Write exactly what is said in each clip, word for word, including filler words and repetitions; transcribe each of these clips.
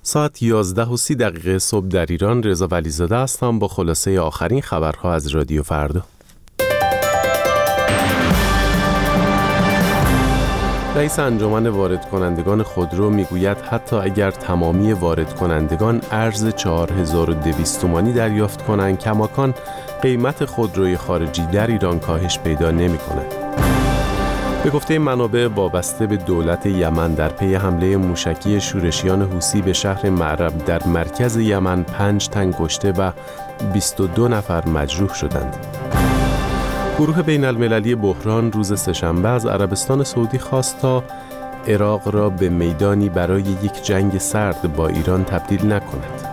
ساعت یازده و سی دقیقه صبح در ایران. رضا ولیزاده هستم با خلاصه آخرین خبرها از رادیو فردا. رئیس انجمن وارد کنندگان خودرو میگوید حتی اگر تمامی وارد کنندگان ارز چهار هزار و دویست تومانی دریافت کنند، کماکان قیمت خودروی خارجی در ایران کاهش پیدا نمی کند. به گفته منابع وابسته به دولت یمن، در پی حمله موشکی شورشیان حوثی به شهر معرب در مرکز یمن پنج تن کشته و بیست و دو نفر مجروح شدند. گروه بین المللی بحران روز سه‌شنبه از عربستان سعودی خواست تا عراق را به میدانی برای یک جنگ سرد با ایران تبدیل نکند.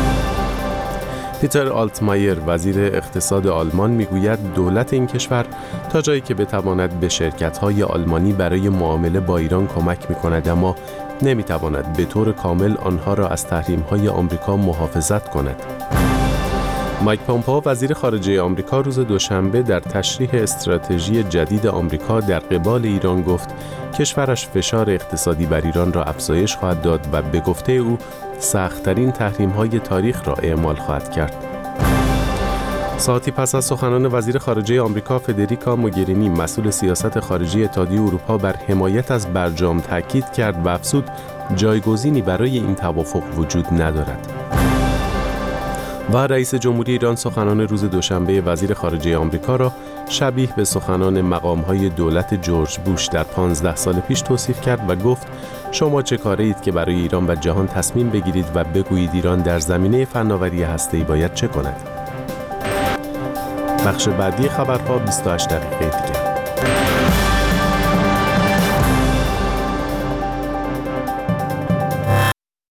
پیتر آلتمایر وزیر اقتصاد آلمان میگوید دولت این کشور تا جایی که بتواند به شرکت‌های آلمانی برای معامله با ایران کمک می‌کند، اما نمی‌تواند به طور کامل آنها را از تحریم‌های آمریکا محافظت کند. مایک پامپئو وزیر خارجه آمریکا روز دوشنبه در تشریح استراتژی جدید آمریکا در قبال ایران گفت کشورش فشار اقتصادی بر ایران را افزایش خواهد داد و به گفته او سخت‌ترین تحریم‌های تاریخ را اعمال خواهد کرد. ساعتی پس از سخنان وزیر خارجه آمریکا فدریکا موگرینی، مسئول سیاست خارجی اتحادیه اروپا بر حمایت از برجام تاکید کرد و افزود جایگزینی برای این توافق وجود ندارد. و رئیس جمهوری ایران سخنان روز دوشنبه وزیر خارجه آمریکا را شبیه به سخنان مقام‌های دولت جورج بوش در پانزده سال پیش توصیف کرد و گفت شما چه کاره اید که برای ایران و جهان تصمیم بگیرید و بگویید ایران در زمینه فناوری هسته‌ای باید چه کند. بخش بعدی خبرها بیست و هشت دقیقه دیگر.